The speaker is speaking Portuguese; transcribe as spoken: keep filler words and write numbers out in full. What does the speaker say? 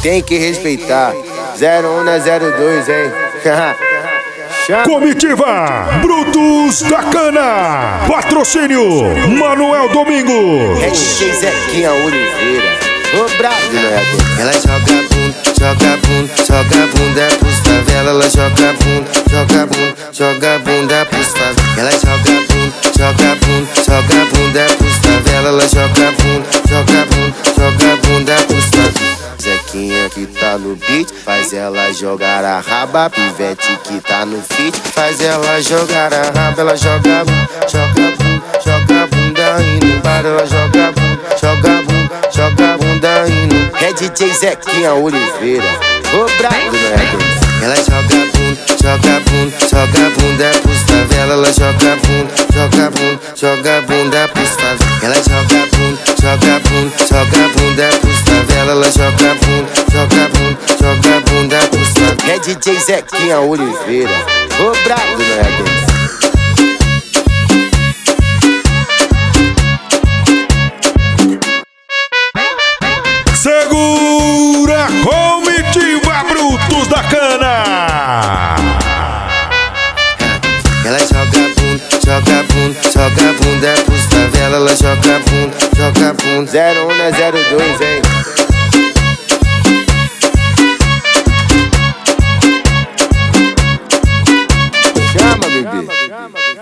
tem que respeitar. zero um não é zero dois, hein? Comitiva Brutos da Cana. Patrocínio Manuel Domingo. É D J Zequinha Oliveira. Ô brabo, não é? Ela joga bunda, joga bunda, joga bunda pros favela. Ela joga bunda, joga bunda, joga bunda pros favela. Ela joga bunda, joga bunda, joga bunda pros favela. Ela joga bunda, joga bunda, joga bunda pros favela. Zequinha que tá no beat, faz ela jogar a raba. Pivete que tá no feat, faz ela jogar a raba. Ela joga bunda, joga bunda, joga bunda e no bar. Ela joga bunda, joga bunda, joga bunda e no... É D J Zequinha Oliveira. Ô brabo, não é? Ela joga bunda, joga bunda, joga bunda pros favela. Ela joga bunda, joga bunda, joga bunda pros favela. Ela joga bunda, joga bunda, joga bunda pros favela. Ela joga bunda, joga bunda, joga bunda pros favela. É D J Zequinha Oliveira. Ô brabo, não é? Segura Comitiva Brutos da Cana. Ela joga bunda, joga bunda, joga bunda pros favela. Ela joga bunda, joga bunda. zero um não é zero dois, hein?